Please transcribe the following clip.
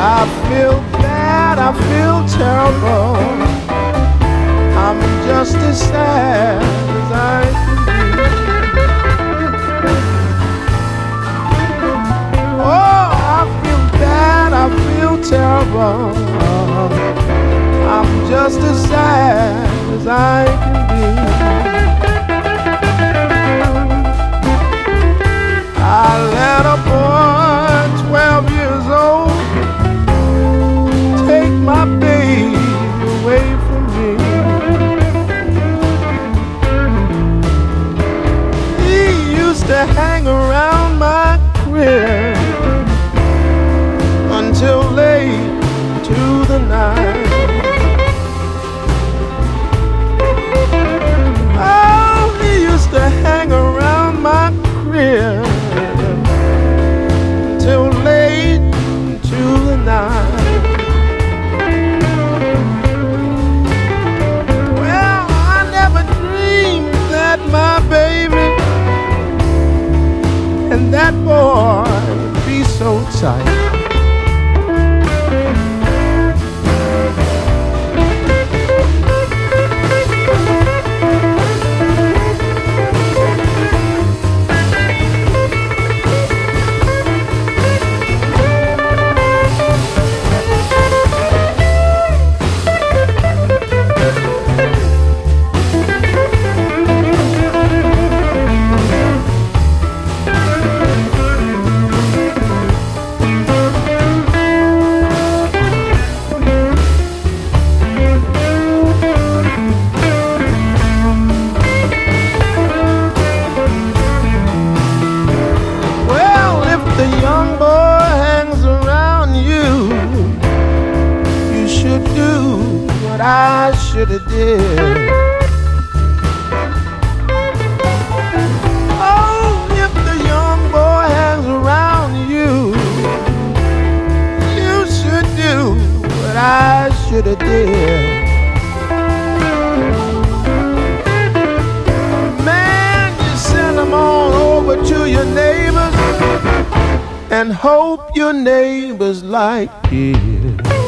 I feel bad, I feel terrible. I'm just as sad as I can be. Oh, I feel bad, I feel terrible. I'm just as sad as I can be. I let a boy 12 years old take my baby away from me. He used to hang around my crib until late into the night. Oh, he used to hang around my crib till late into the night. Well, I never dreamed that my baby and that boy would be so tight. I should have did. Oh, if the young boy hangs around you, you should do what I should have did. Man, you send them on over to your neighbors and hope your neighbors like it.